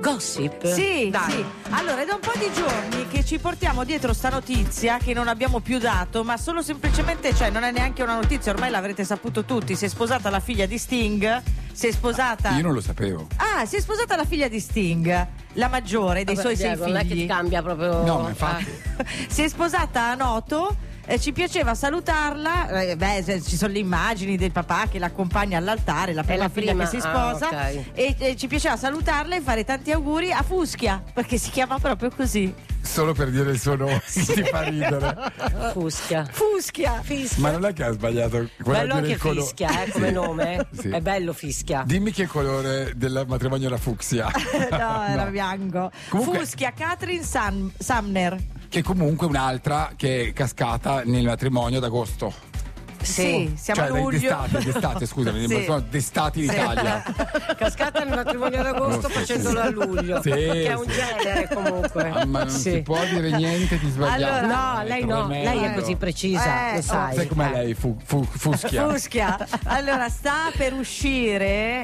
Gossip? Sì, dai. sì. Allora, è da un po' di giorni che ci portiamo dietro sta notizia che non abbiamo più dato, ma solo semplicemente, cioè non è neanche una notizia, ormai l'avrete saputo tutti. Si è sposata la figlia di Sting, si è sposata... Io non lo sapevo. Ah, si è sposata la figlia di Sting, la maggiore dei suoi 6 Diego, non è che ti figli. cambia proprio. No, ma infatti. Si è sposata a Noto. Ci piaceva salutarla, ci sono le immagini del papà che l'accompagna all'altare, la prima figlia che si sposa, okay. e ci piaceva salutarla e fare tanti auguri a Fuschia, perché si chiama proprio così. Solo per dire il suo nome, ti fa ridere. Fuschia. Fuschia. Ma non è che ha sbagliato Bello anche Fischia, come Sì. nome. Sì. È bello Fischia. Dimmi che colore del matrimonio era fucsia. No, era bianco. Comunque- Fuschia, Catherine Sumner. Che comunque un'altra che è cascata nel matrimonio ad agosto. Sì, siamo Cioè a luglio. d'estate, scusami, Sì. sono d'estate in Italia. Cascata nel matrimonio d'agosto facendolo a luglio. Sì, che è un sì. genere comunque. Ah, ma non Sì. si può dire niente di sbagliato. Allora- No, lei no, tremendo. lei è così precisa, lo sai. Sai com'è lei, Fuschia? Fuschia. Allora, sta per uscire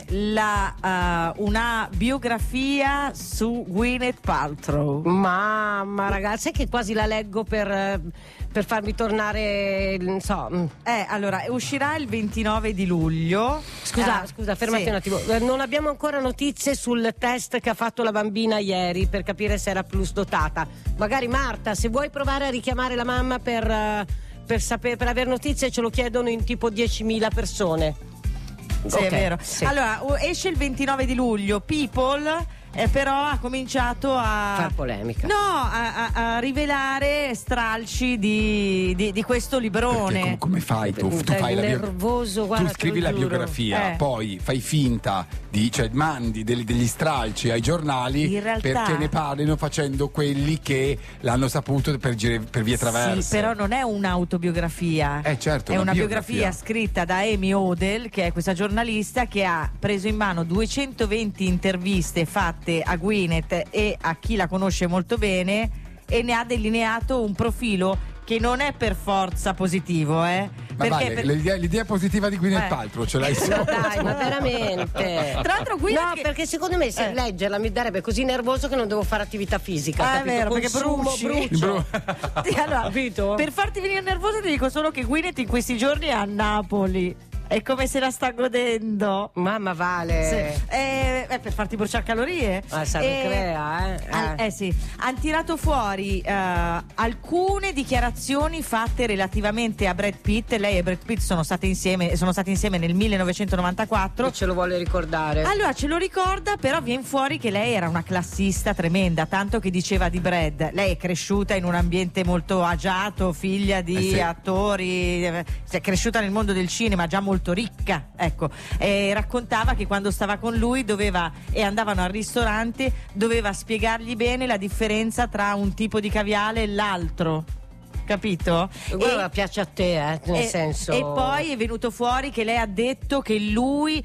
una biografia su Gwyneth Paltrow. Mamma ragazzi, è che quasi la leggo per farmi tornare, non so. Allora, uscirà il 29 di luglio. Scusa, fermati sì. un attimo. Non abbiamo ancora notizie sul test che ha fatto la bambina ieri per capire se era plus dotata. Magari Marta, se vuoi provare a richiamare la mamma per aver notizie, ce lo chiedono in tipo 10.000 persone. Sì, Ok, è vero. sì. Allora, esce il 29 di luglio. People però ha cominciato a Far polemica. No, a rivelare stralci di questo librone. Perché come fai tu? Tu È fai nervoso, tu guarda, scrivi te lo la giuro. biografia, poi fai finta cioè mandi degli stralci ai giornali In realtà- perché ne parlino facendo quelli che l'hanno saputo per vie traverse. Sì, però non è un'autobiografia. Certo, è una una biografia. biografia scritta da Amy Odell, che è questa giornalista che ha preso in mano 220 interviste fatte a Gwyneth e a chi la conosce molto bene e ne ha delineato un profilo che non è per forza positivo, Ma perché vale, l'idea positiva di Gwyneth Paltrow ce l'hai Ma solo. dai, ma veramente. Tra l'altro Gwyneth No, perché secondo me se leggerla mi darebbe così nervoso che non devo fare attività fisica. È capito? vero, perché Consumo, bruci. brucio. Sì, allora, Capito? per farti venire nervosa ti dico solo che Gwyneth in questi giorni è a Napoli. È come se la sta godendo. Mamma Vale. Per farti bruciare calorie. Crea, Sì. Hanno tirato fuori alcune dichiarazioni fatte relativamente a Brad Pitt. Lei e Brad Pitt sono stati insieme nel 1994. Ce lo vuole ricordare. Allora ce lo ricorda, però viene fuori che lei era una classista tremenda, tanto che diceva di Brad: lei è cresciuta in un ambiente molto agiato, figlia di sì. attori, è cresciuta nel mondo del cinema, già molto ricca, ecco. Raccontava che quando stava con lui e andavano al ristorante doveva spiegargli bene la differenza tra un tipo di caviale e l'altro. Capito? Guarda, piace a te, nel senso. E poi è venuto fuori che lei ha detto che lui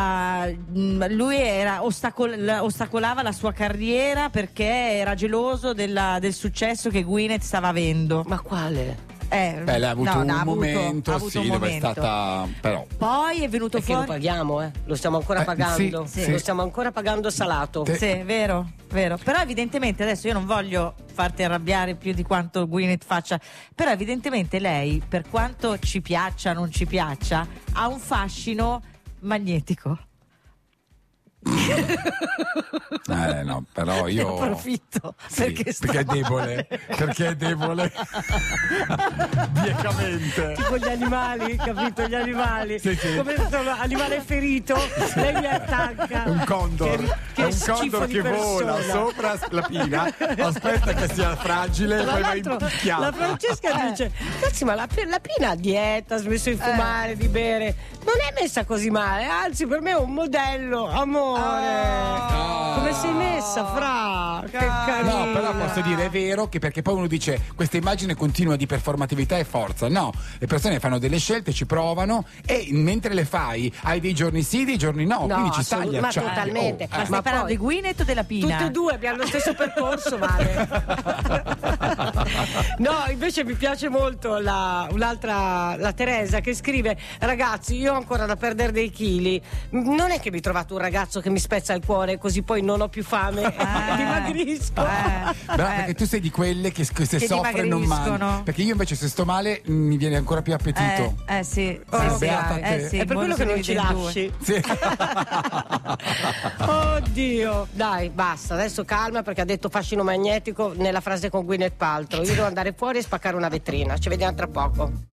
ostacolava la sua carriera perché era geloso del successo che Gwyneth stava avendo. Ma quale? Lei ha avuto un momento, ha avuto un dove è momento. stata però. Poi è venuto Perché fuori. lo paghiamo, lo stiamo ancora pagando. sì. Lo stiamo ancora pagando salato. Sì, vero. Però evidentemente adesso io non voglio farti arrabbiare più di quanto Gwyneth faccia, però evidentemente lei, per quanto ci piaccia o non ci piaccia, ha un fascino magnetico. No, però io Ne approfitto perché è debole. Perché è debole. Biecamente. Tipo gli animali, capito? Gli animali. Sì. Come sono animale ferito, lei mi attacca. È un condor. Che è un schifo condor di che persona. vola sopra la pina, aspetta che sia fragile e Tra poi va l'altro, impicchiata. la Francesca dice: cazzi, ma la Pina ha dieta, ha smesso di fumare, di bere. Non è messa così male, anzi, per me è un modello, amore. Come sei messa, Fra? Che carina. No, però posso dire, è vero che perché poi uno dice questa immagine continua di performatività e forza. No, le persone fanno delle scelte, ci provano e mentre le fai hai dei giorni sì, dei giorni no, quindi ci sta ma ghiacciare. totalmente. Ma stai parlando di Gwyneth o della Pina? Tutte e due abbiamo lo stesso percorso, Vale. No, invece mi piace molto la Teresa che scrive: ragazzi, io ho ancora da perdere dei chili. Non è che mi trovate un ragazzo che mi spezza il cuore, così poi non ho più fame e dimagrisco. Perché tu sei di quelle che se Che soffre non dimagriscono. mangia. Perché io invece se sto male mi viene ancora più appetito. Sì, beata te. sì, È per quello che non ci lasci. Sì. Oddio. Dai, basta, adesso calma, perché ha detto fascino magnetico nella frase con Gwyneth Paltrow. Io devo andare fuori e spaccare una vetrina. Ci vediamo tra poco.